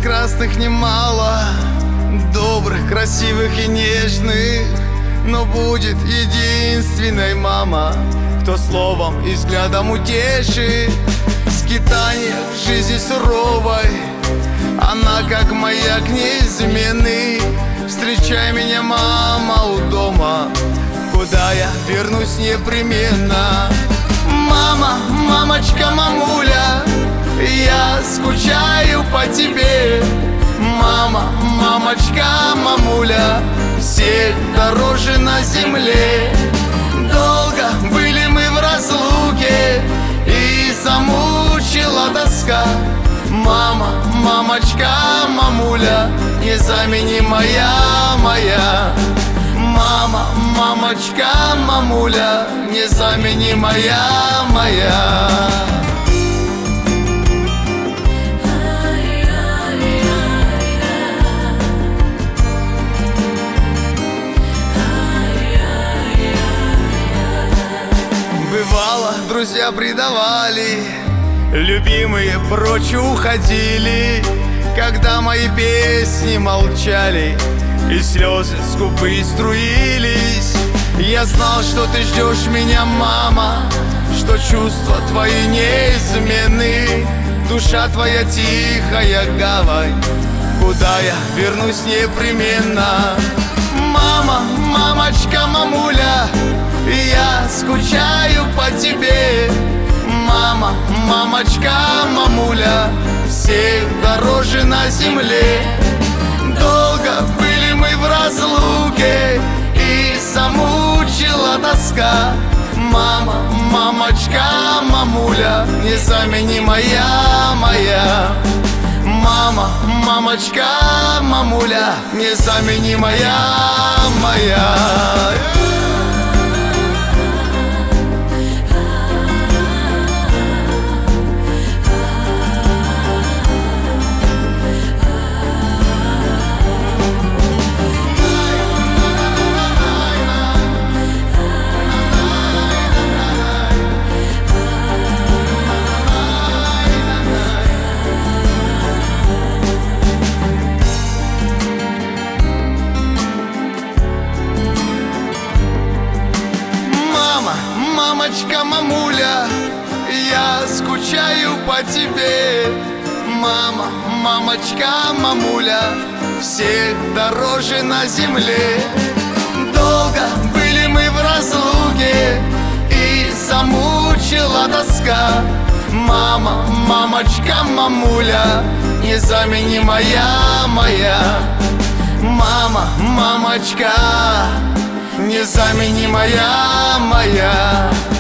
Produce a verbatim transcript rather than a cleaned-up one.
прекрасных немало, добрых, красивых и нежных, но будет единственной мама, кто словом и взглядом утешит. В скитаниях жизни суровой она как маяк неизменный. Встречай меня, мама, у дома, куда я вернусь непременно. Мама, мамочка, мамуля, я скучаю по тебе. Мама, мамочка, мамуля, всех дороже на земле. Долго были мы в разлуке, и замучила тоска. Мама, мамочка, мамуля, незаменимая моя. Мама, мамочка, мамуля, незаменимая моя. Бывало, друзья предавали, любимые прочь уходили, когда мои песни молчали и слезы скупые струились. Я знал, что ты ждешь меня, мама, что чувства твои неизменны. Душа твоя тихая гавань, куда я вернусь непременно. Мама, мамочка, мамуля, я скучаю по тебе. Мама, мамочка, мамуля, всех дороже на земле. Долго были мы в разлуке, и замучила тоска. Мама, мамочка, мамуля, незаменимая моя. Мама, мамочка, мамуля, незаменимая моя. Мамочка, мамуля, я скучаю по тебе. Мама, мамочка, мамуля, всех дороже на земле. Долго были мы в разлуке, и замучила тоска. Мама, мамочка, мамуля, незаменимая моя. Мама, мамочка, незаменимая моя.